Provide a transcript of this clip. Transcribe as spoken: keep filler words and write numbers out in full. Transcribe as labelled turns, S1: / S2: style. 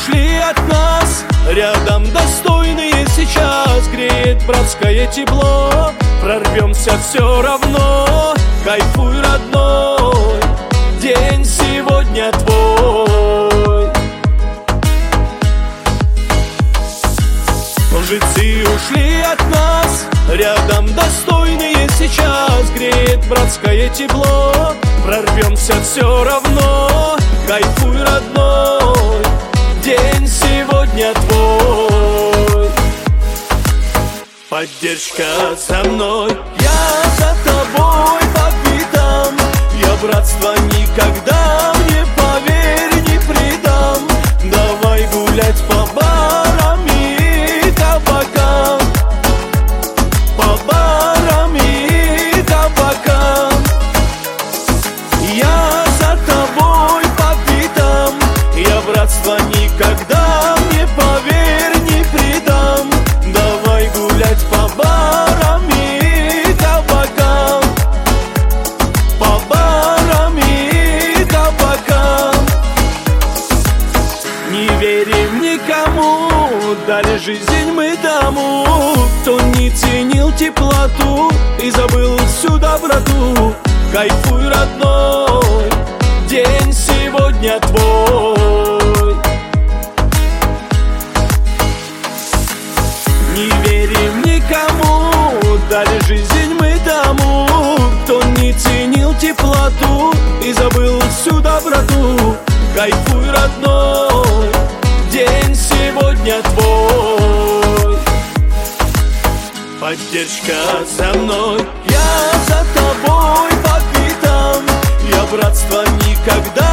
S1: ушли от нас, рядом достойные сейчас греет братское тепло. Прорвемся все равно, кайфуй, родной, день сегодня твой. Мужицы ушли от нас, рядом достойные сейчас греет братское тепло. Прорвемся все равно, кайфуй, родной, день сегодня твой. Поддержка за мной, я за тобой по пятам. Я братство никогда, мне поверь, не предам. Давай гулять по барам и кабакам, по барам и кабакам. Я за тобой по пятам, я братство никогда, мне поверь, не предам. Давай гулять по барам и кабакам, по барам и кабакам. Не верим никому, дали жизнь мы тому, кто не ценил теплоту и забыл всю доброту. Кайфуй, родной, день сегодня твой. Не верим никому, дали жизнь мы тому, кто не ценил теплоту и забыл всю доброту. Кайфуй, родной, день сегодня твой. Поддержка за мной, я за тобой по пятам. Я братство никогда,